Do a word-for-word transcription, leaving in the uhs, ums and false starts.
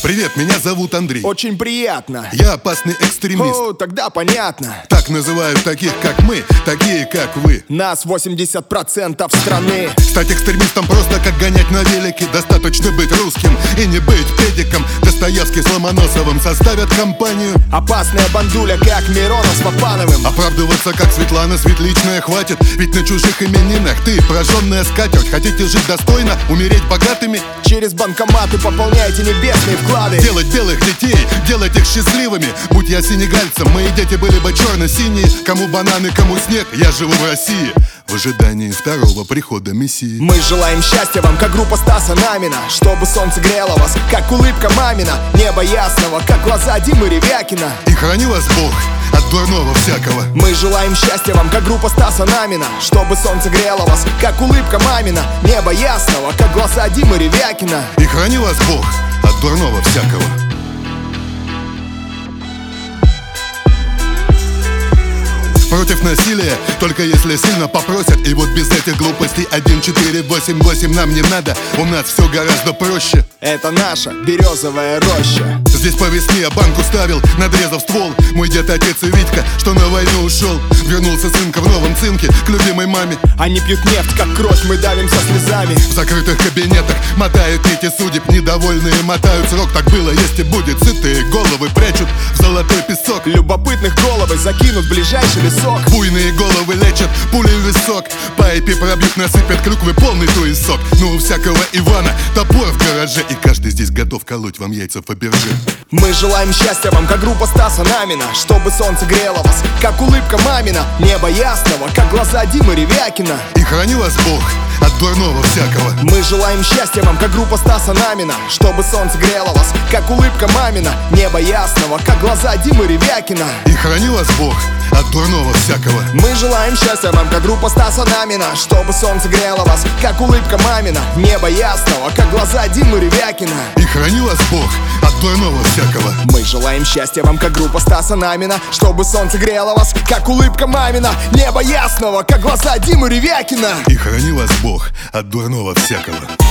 Привет, меня зовут Андрей. Очень приятно. Я опасный экстремист. О, тогда понятно. Так называют таких, как мы, такие, как вы. Нас восемьдесят процентов страны. Стать экстремистом просто как гонять на велике. Достаточно быть русским и не быть педиком. Достоевский с Ломоносовым составят компанию. Опасная бандуля, как Миронов с Папановым. Оправдываться, как Светлана Светличная, хватит. Ведь на чужих именинах ты прожженная скатерть. Хотите жить достойно, умереть богатыми? Через банкоматы пополняйте небесные вклады. Делать белых детей, делать их счастливыми. Будь я сенегальцем, мои дети были бы черно-синие. Кому бананы, кому снег, я живу в России в ожидании второго прихода Мессии. Мы желаем счастья вам, как группа Стаса Намина. Чтобы солнце грело вас, как улыбка мамина. Небо ясного, как глаза Димы Ревякина. И храни вас Бог от дурного всякого. Мы желаем счастья вам, как группа Стаса Намина. Чтобы солнце грело вас, как улыбка мамина. Небо ясного, как глаза Димы Ревякина. И храни вас Бог от дурного всякого. Против насилия, только если сильно попросят. И вот без этих глупостей один четыре восемь восемь нам не надо. У нас все гораздо проще. Это наша березовая роща. Здесь по весне я банку ставил, надрезав ствол. Мой дед, отец и Витька, что на войну ушел. Вернулся сынка в новом цинке к любимой маме. Они пьют нефть, как кровь, мы давимся слезами. В закрытых кабинетах мотают нити судеб. Недовольные мотают срок, так было, есть и будет. Сытые головы прячут в золотой песок. Любопытных головы закинут в ближайший лесок. Буйные головы лечат пулей в висок. Пайпе пробьют, насыпят клюквы полный туесок. Но у всякого Ивана топор в гараже. И каждый здесь готов колоть вам яйца Фаберже. Мы желаем счастья вам, как группа Стаса Намина. Чтобы солнце грело вас, как улыбка мамина. Небо ясного, как глаза Димы Ревякина. И храни вас Бог от дурного всякого. Мы желаем счастья вам, как группа Стаса Намина. Чтобы солнце грело вас, как улыбка мамина. Небо ясного, как глаза Димы Ревякина. И храни вас Бог от дурного всякого. Мы желаем счастья вам, как группа Стаса Намина. Чтобы солнце грело вас, как улыбка мамина. Небо ясного, как глаза Димы Ревякина. И храни вас Бог от дурного всякого. Мы желаем счастья вам, как группа Стаса Намина. Чтобы солнце грело вас, как улыбка мамина. Небо ясного, как глаза Димы Ревякина. И храни вас Бог от дурного всякого.